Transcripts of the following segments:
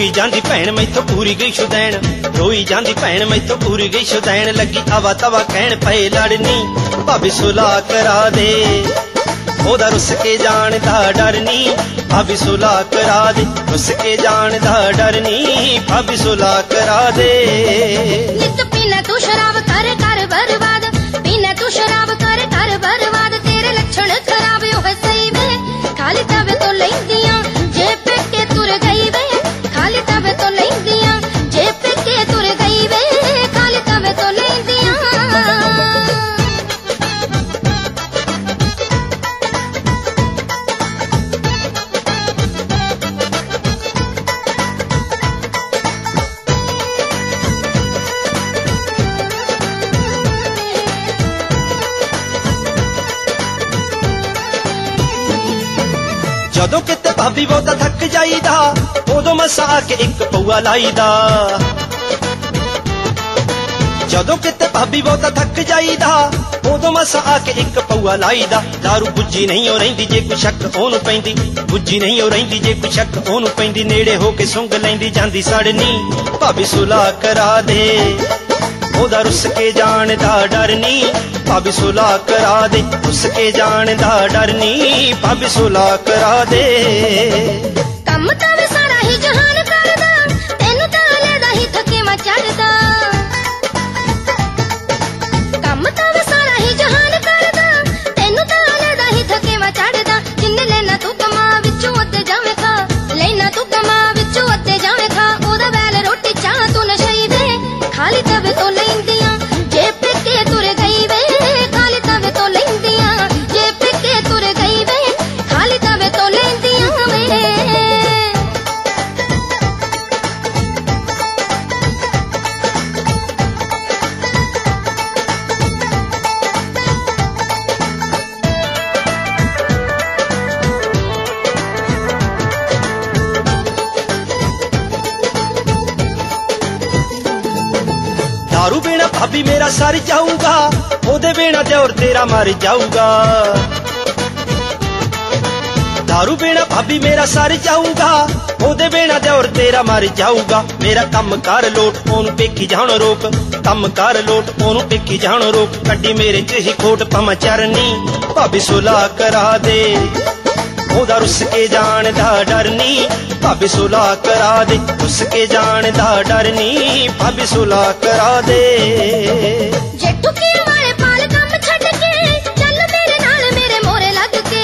रोई जांदी भैन मैथों पूरी गई शुदैन, रोई जांदी भैन मैथों पूरी गई शुदैन। लगी आवा तवा कहण पए लड़नी, भाभी सुलह करा दे, ओदा रुस के जान दा डर नी, भाभी सुलह करा दे, रुस के जान दा डर नी, भाभी सुलह करा दे। नित पीना तू शराब कर कर बर्बाद, पीना तू शराब कर कर बर्बाद, तेरे लक्षण खराब यो है सही वे, खाली तवे तो लैंदियां जे पेके तुर गई वे, खाली तवे तो लैंदियां जे पेके तुर गई वे, खाली तवे तो लैंदियां। जदों किते भाभी बहुता थक जाईदा, उदों मसा के एक पौआ लाईदा। जदों किते भाभी बहुता थक जाईदा, उदों मसा के एक पौआ लाईदा। दारू बुझी नहीं हो रहिंदी जे कोई शक ओनू पैंदी, बुझी नहीं हो रहिंदी जे कोई शक ओनू पैंदी। नेड़े हो के सुंघ लैंदी जांदी सड़नी, भाभी सुलह करा दे, ओदा रुस के जान दा डर नी, भाभी सुलह करा दे, रुस के जान दा डर नी, भाभी सुलह करा दे। कम तावे सारा ही जहान करदा, तेनू तां लेदा ही थकेवा चढ़दा। कम तावे सारा ही जहान करदा, तेनू तां लेदा ही थकेवा चढ़दा। जिन्ने लेना तू कमा विचों अते जावे खा, लेना तू कमा विचों अते जावे खा। ओदा वैल रोटी चाह तू नशई वे, खाली तवे तो लैंदियां जे पेके तुर गई वे, खाली तवे तो लैंदियां जे पेके तुर गई वे, खाली तवे तो लैंदियां वे। दारू बिना भाभी मेरा सर जाऊगा, ओदे बिना देवर तेरा मर जाऊगा। दारू बिना भाभी मेरा सर जाऊगा, ओदे बिना देवर तेरा मर जाऊगा। मेरा कम कर लोट ओनू पेखी जानो रोक, कम कर लोट ओनू पेखी जानो रोक। कड्डी मेरे च ही खोट पमा चरनी, भाभी सुलह करा दे, ओदा रुस के जान दा डर नी, भाभी सुलह करा दे, रुस के जान दा डर नी, भाभी सुलह करा दे। जेठू के वाले पाल कम छड़ के, चल मेरे नाल मेरे मोरे लग के।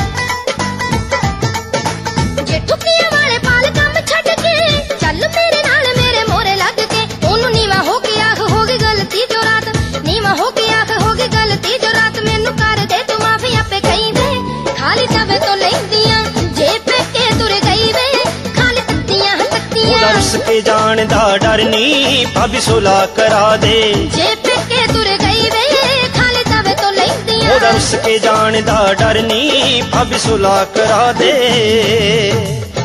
जेठू के वाले पाल कम छड़ के, चल मेरे नाल मेरे मोरे लग के। ओनू नीवा हो के आख हो गई गलती जो रात, नीवा हो के आख हो गई गलती जो रात। मैनू कर दे तू माफी आपे कहीं वे, खाली तवे तो लैंदियां जे पेके तुर गई वे, खाली तत्तियां तत्तियां। ओदा रुस के जान दा डर नी, भाभी सुलह करा दे, जे पेके तुर गई वे, खाली तवे तो लैंदियां। ओदा रुस के जान दा डर नी, भाभी सुलह करा दे।